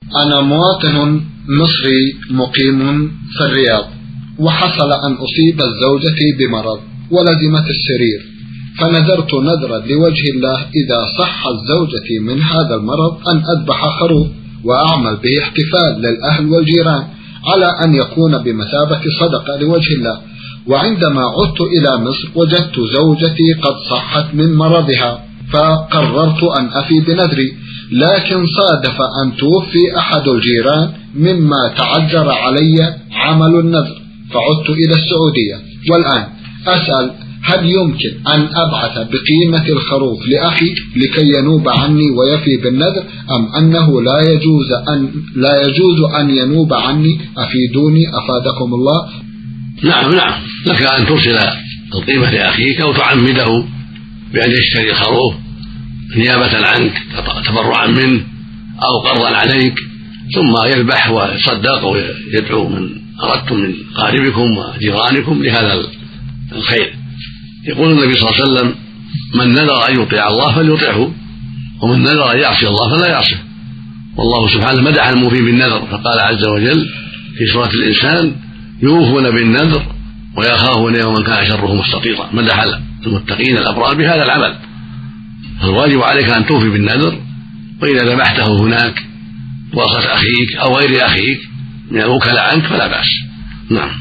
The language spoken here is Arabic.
أنا مواطن مصري مقيم في الرياض، وحصل أن أصيب زوجتي بمرض ولزمت السرير، فنذرت نذرا لوجه الله إذا صحت زوجتي من هذا المرض أن أذبح خروف وأعمل به احتفال للأهل والجيران على أن يكون بمثابة صدقة لوجه الله. وعندما عدت إلى مصر وجدت زوجتي قد صحت من مرضها، فقررت أن أفي بنذري، لكن صادف أن توفي أحد الجيران مما تعذر علي عمل النذر، فعدت إلى السعودية. والآن أسأل، هل يمكن أن أبعث بقيمة الخروف لأخي لكي ينوب عني ويفي بالنذر، أم أنه لا يجوز أن ينوب عني؟ أفيدوني أفادكم الله. نعم، لك أن ترسل القيمة لأخيك أو تعمده بأن يشتري الخروف نيابة عنك تبرعا منه أو قرضا عليك، ثم يذبح ويصدق ويدعو من أردتم من قاربكم وجيرانكم لهذا الخير. يقول النبي صلى الله عليه وسلم: من نذر أن يطيع الله فليطعه، ومن نذر أن يعصي الله فلا يعصه. والله سبحانه مدح الموفي بالنذر فقال عز وجل في سورة الإنسان: يوفون بالنذر ويخافون يوما كان شره مستطيرا. مدح المتقين الأبرار بهذا العمل، فالواجب عليك أن توفي بالنذر، وإذا ذبحته هناك بواسطة أخيك أو غير أخيك من الوكلاء عنك فلا بأس. نعم.